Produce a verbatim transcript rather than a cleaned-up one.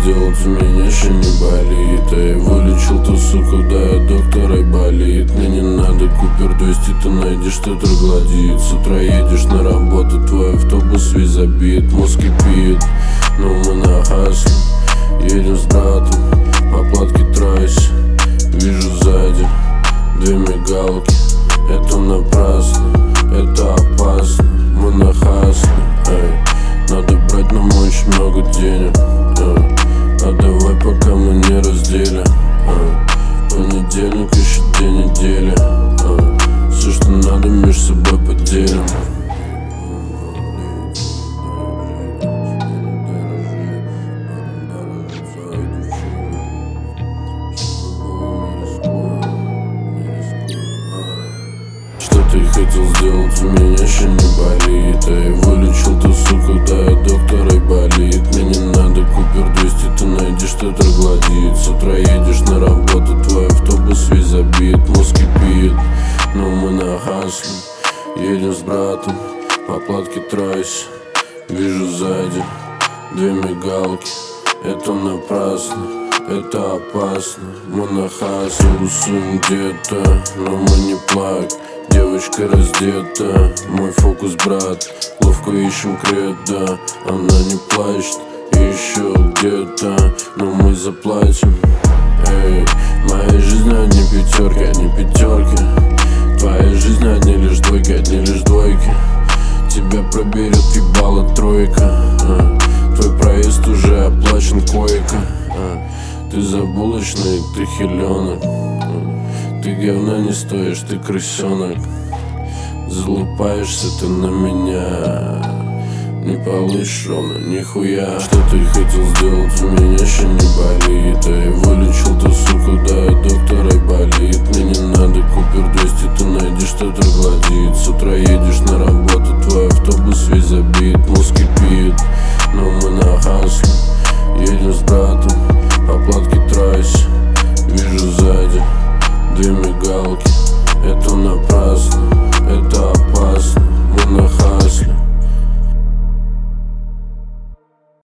сделать, у меня еще не болит. А я вылечил ту суку, да, я доктор и болит. Мне не надо Купер двести, ты найдешь, что троглодит. С утра едешь на работу, твой автобус весь забит. Мозг кипит, но мы на хасле. Едем с братом, по платке тройся. Вижу сзади две мигалки. Это напрасно, это опасно. Мы на хасле, эй. Надо брать нам очень много денег, эй. А давай пока мы не разделим, эй. Понедельник еще день недели, эй. Все, что надо, между собой поделим. Ты хотел сделать, у меня еще не болит. А я вылечил ту суку, да, я доктор и болит. Мне не надо Купер двести, ты найдешь, что троглодит. С утра едешь на работу, твой автобус весь забит. Мозг кипит, но мы на хасле. Едем с братом, по платке тройся. Вижу сзади две мигалки. Это напрасно, это опасно. Мы на хасле, усунь где-то, но мы не плак. Девочка раздета, мой фокус, брат. Ловко ищем кредо, она не плачет. Еще где-то, но мы заплатим. Эй, моя жизнь одни пятерки, одни пятерки. Твоя жизнь одни лишь двойки, одни лишь двойки. Тебя проберет ебало тройка, а. Твой проезд уже оплачен, койка, а. Ты забулочный, ты хиленок, а. Ты говна не стоишь, ты крысенок. Залупаешься ты на меня, не получишь ровно нихуя. Что ты хотел сделать, у меня еще не болит. А я вылечил ту суку, да, я доктор и болит. Мне не надо Купер двести, ты найдешь, что троглодит. С утра едешь на работу, твой автобус весь забит. Мозг кипит, но мы на хасле. Едем с братом, по платке тройся.